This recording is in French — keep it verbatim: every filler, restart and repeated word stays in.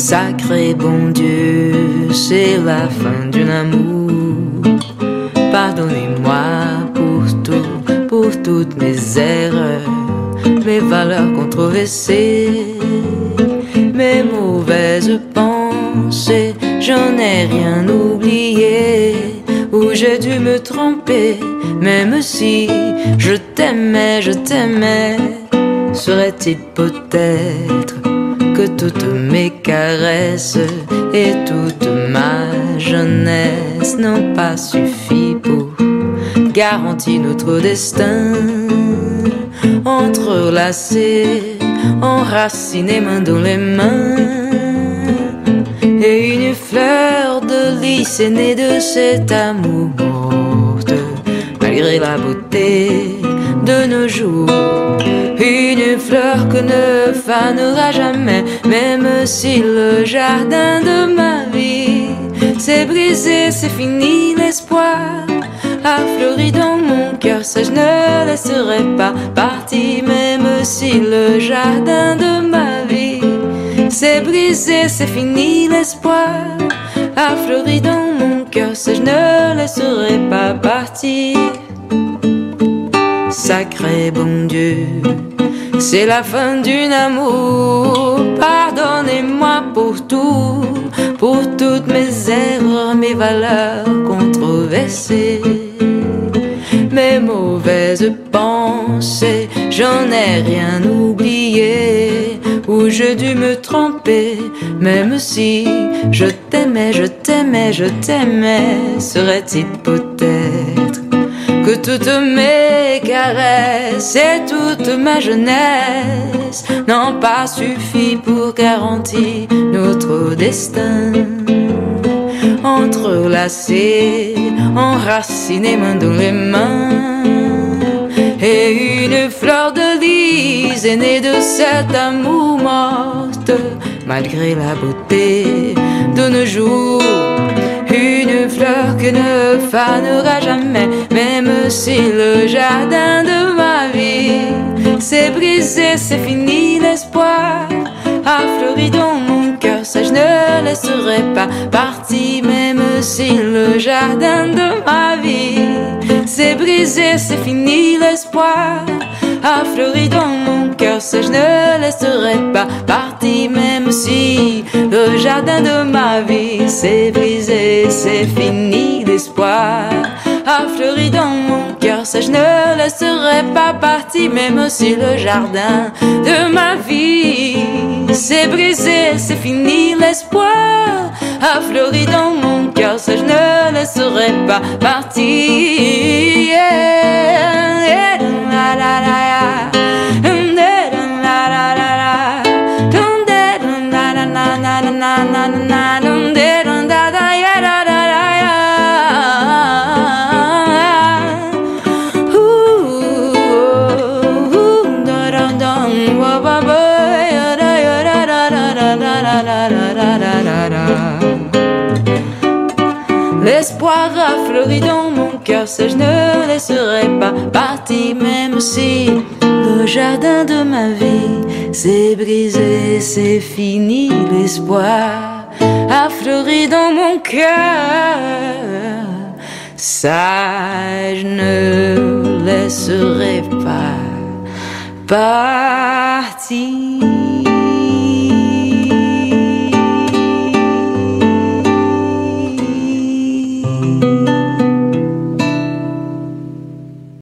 Sacré bon Dieu, c'est la fin d'un amour. Pardonnez-moi pour tout, pour toutes mes erreurs, mes valeurs controversées, mes mauvaises pensées. J'en ai rien oublié, où j'ai dû me tromper. Même si je t'aimais, je t'aimais, serait-il peut-être que toutes mes caresses et toute ma jeunesse n'ont pas suffi pour garantir notre destin? Entrelacés, enracinés main dans les mains, et une fleur de lys est née de cet amour morte, malgré la beauté de nos jours. Une fleur que ne fanera jamais, même si le jardin de ma vie s'est brisé, c'est fini l'espoir a fleuri dans mon cœur. Ça je ne laisserai pas partir, même si le jardin de ma vie s'est brisé, c'est fini l'espoir a fleuri dans mon cœur. Ça je ne laisserai pas partir. Sacré bon Dieu, c'est la fin d'un amour. Pardonnez-moi pour tout, pour toutes mes erreurs, mes valeurs controversées, mes mauvaises pensées. J'en ai rien oublié, où j'ai dû me tromper. Même si je t'aimais, je t'aimais, je t'aimais, serait-il peut-être que toutes mes caresses et toute ma jeunesse n'ont pas suffi pour garantir notre destin? Entrelacés, enracinés main dans les mains, et une fleur de lys est née de cet amour morte, malgré la beauté de nos jours. Une fleur que ne fanera jamais, même si le jardin de ma vie s'est brisé, c'est fini l'espoir a fleuri dans mon cœur. Ça je ne laisserai pas partir, même si le jardin de ma vie s'est brisé, c'est fini l'espoir a fleuri dans mon cœur. Ça je ne laisserai pas partir, même si le jardin de ma vie s'est brisé, c'est fini l'espoir a fleuri dans mon cœur. Ça je ne laisserai pas partir, même si le jardin de ma vie s'est brisé, c'est fini l'espoir a fleuri dans mon cœur. Ça je ne laisserai pas partir. Yeah, yeah, la, la, la, la. L'espoir a fleuri dans mon cœur, ça je ne laisserai pas partir, même si le jardin de ma vie s'est brisé, c'est fini l'espoir a fleuri dans mon cœur. Ça je ne laisserai pas partir.